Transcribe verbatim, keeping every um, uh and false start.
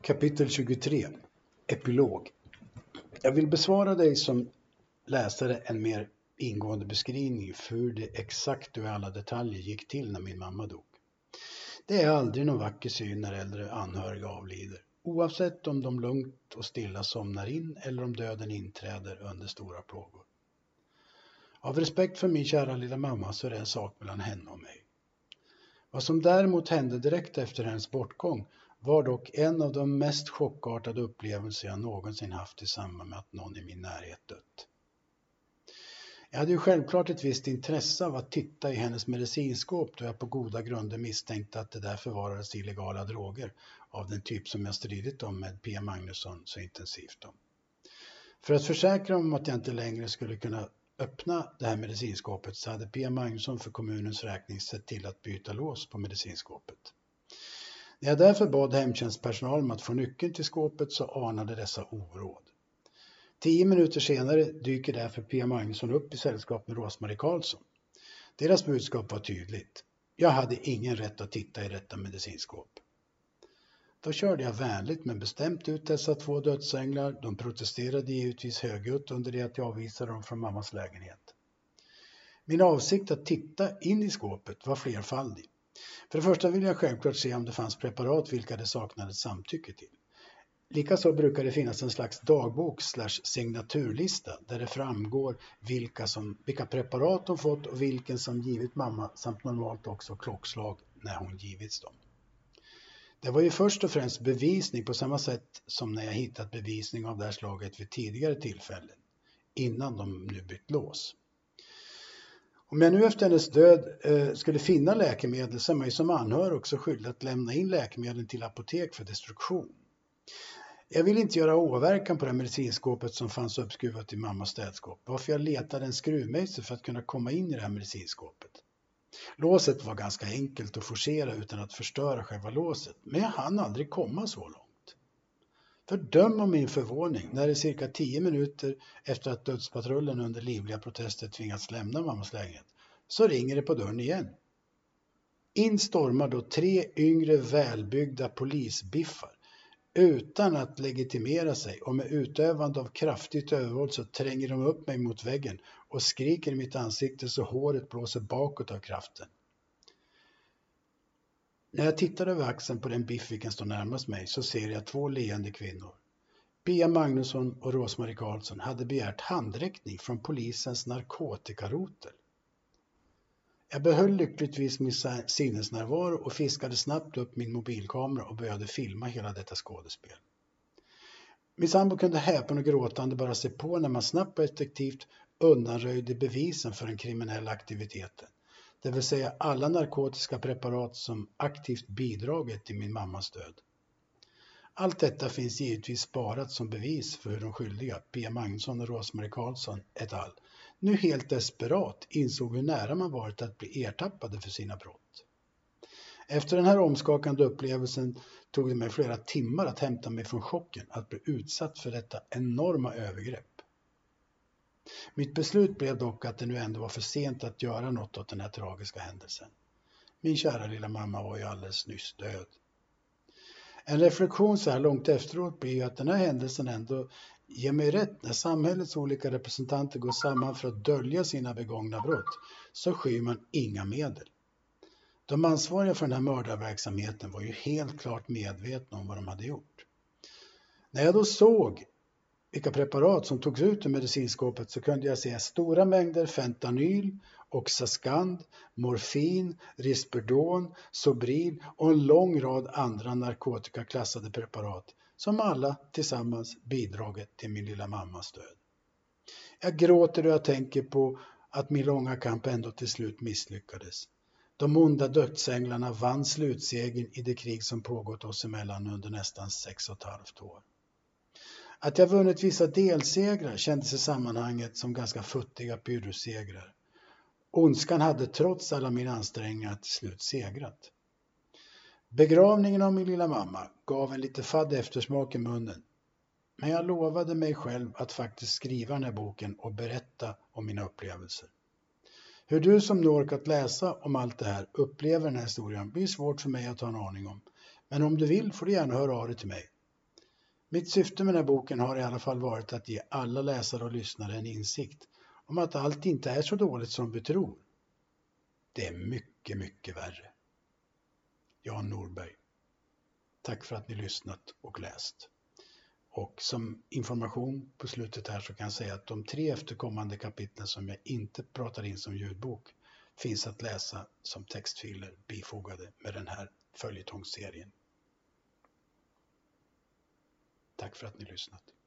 Kapitel tjugotre. Epilog. Jag vill besvara dig som läsare en mer ingående beskrivning för hur det exakt och i alla detaljer gick till när min mamma dog. Det är aldrig någon vacker syn när äldre anhöriga avlider, oavsett om de lugnt och stilla somnar in eller om döden inträder under stora plågor. Av respekt för min kära lilla mamma så är det en sak mellan henne och mig. Vad som däremot hände direkt efter hennes bortgång var dock en av de mest chockartade upplevelser jag någonsin haft i samband med att någon i min närhet dött. Jag hade ju självklart ett visst intresse av att titta i hennes medicinskåp då jag på goda grunder misstänkte att det där förvarades illegala droger av den typ som jag stridit om med Pia Magnusson så intensivt om. För att försäkra om att jag inte längre skulle kunna öppna det här medicinskåpet så hade Pia Magnusson för kommunens räkning sett till att byta lås på medicinskåpet. När jag därför bad hemtjänstpersonal om att få nyckeln till skåpet så anade dessa oråd. Tio minuter senare dyker därför Pia Magnusson upp i sällskap med Rosmarie Karlsson. Deras budskap var tydligt. Jag hade ingen rätt att titta i detta medicinskåp. Då körde jag vänligt men bestämt ut dessa två dödsänglar. De protesterade givetvis högljutt under det att jag avvisade dem från mammas lägenhet. Min avsikt att titta in i skåpet var flerfaldig. För det första ville jag självklart se om det fanns preparat vilka det saknades samtycke till. Likaså brukar det finnas en slags dagbok slash signaturlista där det framgår vilka, som, vilka preparat de fått och vilken som givit mamma samt normalt också klockslag när hon givits dem. Det var ju först och främst bevisning på samma sätt som när jag hittat bevisning av det här slaget vid tidigare tillfällen, innan de nu bytt lås. Om jag nu efter hennes död eh, skulle finna läkemedel så är man ju som anhörig också skyldig att lämna in läkemedel till apotek för destruktion. Jag vill inte göra åverkan på det medicinskåpet som fanns uppskruvat i mammas städskåp, varför jag letade en skruvmejsel för att kunna komma in i det här medicinskåpet. Låset var ganska enkelt att forcera utan att förstöra själva låset, men jag hann aldrig komma så långt. Fördöm om min förvåning när det cirka tio minuter efter att dödspatrullen under livliga protester tvingats lämna mammas lägenhet så ringer det på dörren igen. In stormar då tre yngre välbyggda polisbiffar utan att legitimera sig och med utövande av kraftigt övervåld så tränger de upp mig mot väggen och skriker i mitt ansikte så håret blåser bakåt av kraften. När jag tittar över axeln på den biff vilken står närmast mig så ser jag två leende kvinnor. Pia Magnusson och Rosmarie Karlsson hade begärt handräckning från polisens narkotikarotel. Jag behöll lyckligtvis min sinnesnärvaro och fiskade snabbt upp min mobilkamera och började filma hela detta skådespel. Min sambo kunde häpen och gråtande bara se på när man snabbt och effektivt undanröjde bevisen för den kriminella aktiviteten. Det vill säga alla narkotiska preparat som aktivt bidragit till min mammas död. Allt detta finns givetvis sparat som bevis för hur de skyldiga, Pia Magnusson och Rosmarie Karlsson et al. Nu helt desperat insåg hur nära man varit att bli ertappade för sina brott. Efter den här omskakande upplevelsen tog det mig flera timmar att hämta mig från chocken att bli utsatt för detta enorma övergrepp. Mitt beslut blev dock att det nu ändå var för sent att göra något åt den här tragiska händelsen. Min kära lilla mamma var ju alldeles nyss död. En reflektion så här långt efteråt blir ju att den här händelsen ändå ger mig rätt. När samhällets olika representanter går samman för att dölja sina begångna brott så skyr man inga medel. De ansvariga för den här mördarverksamheten var ju helt klart medvetna om vad de hade gjort. När jag då såg vilka preparat som togs ut ur medicinskåpet så kunde jag se stora mängder fentanyl, Oxascand, morfin, Risperdon, Sobril och en lång rad andra narkotikaklassade preparat som alla tillsammans bidragit till min lilla mammas död. Jag gråter då jag tänker på att min långa kamp ändå till slut misslyckades. De onda dödsänglarna vann slutsegern i det krig som pågått oss emellan under nästan sex och ett halvt år. Att jag vunnit vissa delsegrar kändes i sammanhanget som ganska futtiga pyrrussegrar. Ondskan hade trots alla mina ansträngningar till slut segrat. Begravningen av min lilla mamma gav en lite fadd eftersmak i munnen. Men jag lovade mig själv att faktiskt skriva den här boken och berätta om mina upplevelser. Hur du som nu orkat läsa om allt det här upplever den här historien blir svårt för mig att ha en aning om. Men om du vill får du gärna höra av dig till mig. Mitt syfte med den här boken har i alla fall varit att ge alla läsare och lyssnare en insikt om att allt inte är så dåligt som vi tror. Det är mycket, mycket värre. Jan Norberg. Tack för att ni lyssnat och läst. Och som information på slutet här så kan jag säga att de tre efterkommande kapitlen som jag inte pratar in som ljudbok finns att läsa som textfiler bifogade med den här följetongserien. Tack för att ni lyssnat.